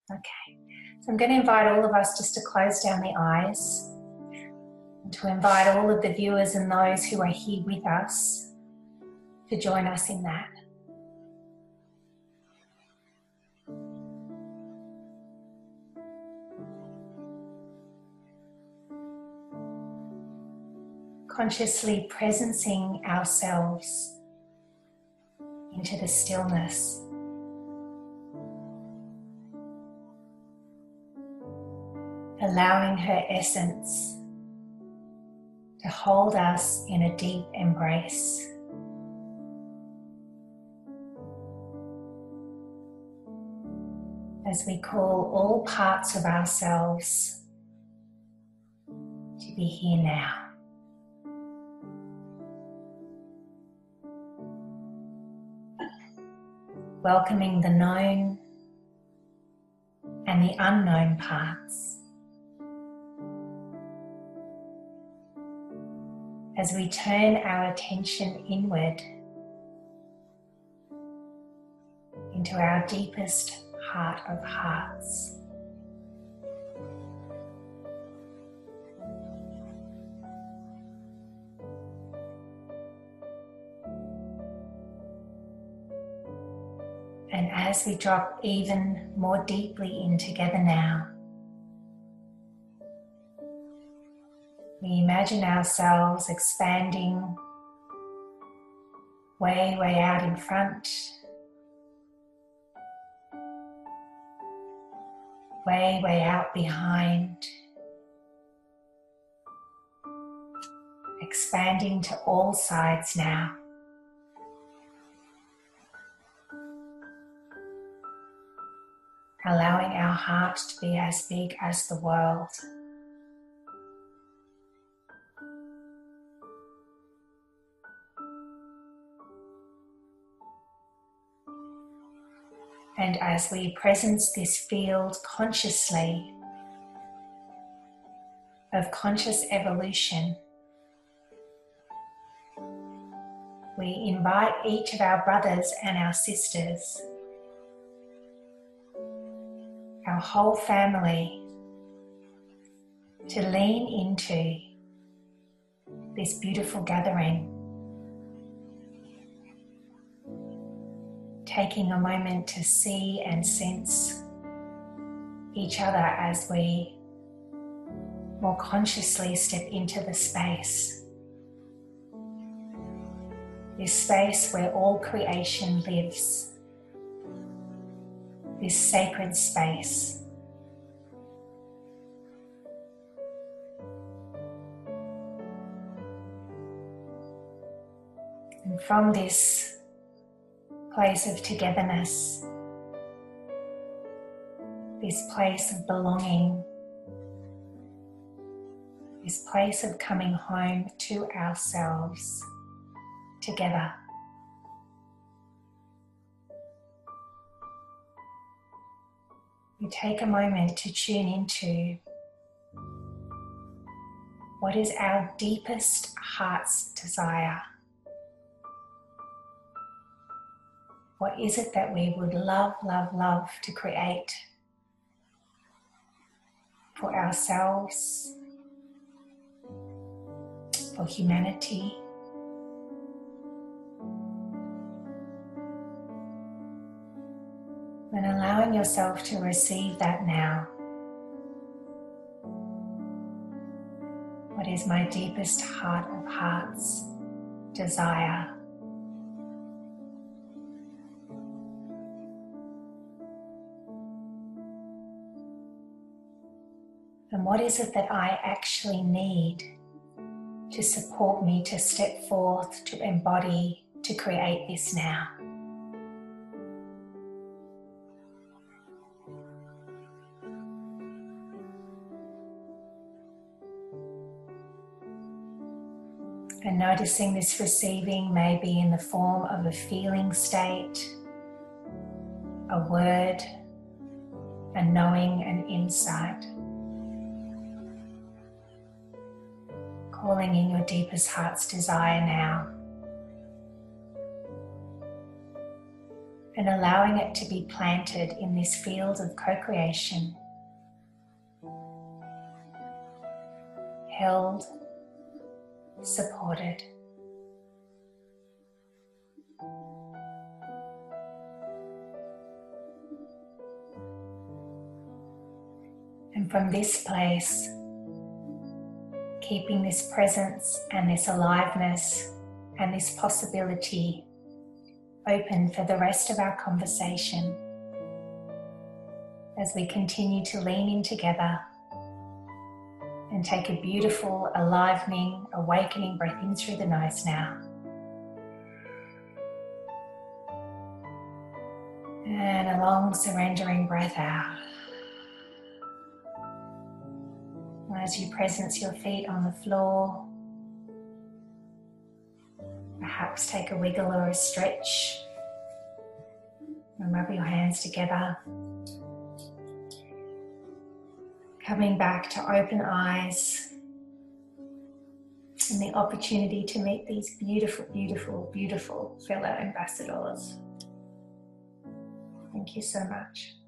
Okay, so I'm going to invite all of us just to close down the eyes and to invite all of the viewers and those who are here with us to join us in that. Consciously presencing ourselves into the stillness. Allowing her essence to hold us in a deep embrace. As we call all parts of ourselves to be here now. Welcoming the known and the unknown parts. As we turn our attention inward into our deepest heart of hearts. And as we drop even more deeply in together now, we imagine ourselves expanding way, way out in front, way, way out behind, expanding to all sides now. Allowing our heart to be as big as the world. And as we presence this field consciously of conscious evolution, we invite each of our brothers and our sisters, our whole family, to lean into this beautiful gathering. Taking a moment to see and sense each other as we more consciously step into the space. This space where all creation lives. This sacred space. And from this place of togetherness, this place of belonging, this place of coming home to ourselves together. We take a moment to tune into what is our deepest heart's desire. What is it that we would love, love, love to create for ourselves, for humanity? And allowing yourself to receive that now. What is my deepest heart of hearts desire? And what is it that I actually need to support me to step forth, to embody, to create this now? And noticing this receiving may be in the form of a feeling state, a word, a knowing, an insight. Calling in your deepest heart's desire now. and allowing it to be planted in this field of co-creation, held, supported. And from this place, keeping this presence and this aliveness and this possibility open for the rest of our conversation as we continue to lean in together and take a beautiful, alivening, awakening breath in through the nose now. And a long surrendering breath out. As you presence your feet on the floor, perhaps take a wiggle or a stretch and rub your hands together. Coming back to open eyes and the opportunity to meet these beautiful, beautiful, beautiful fellow ambassadors. Thank you so much.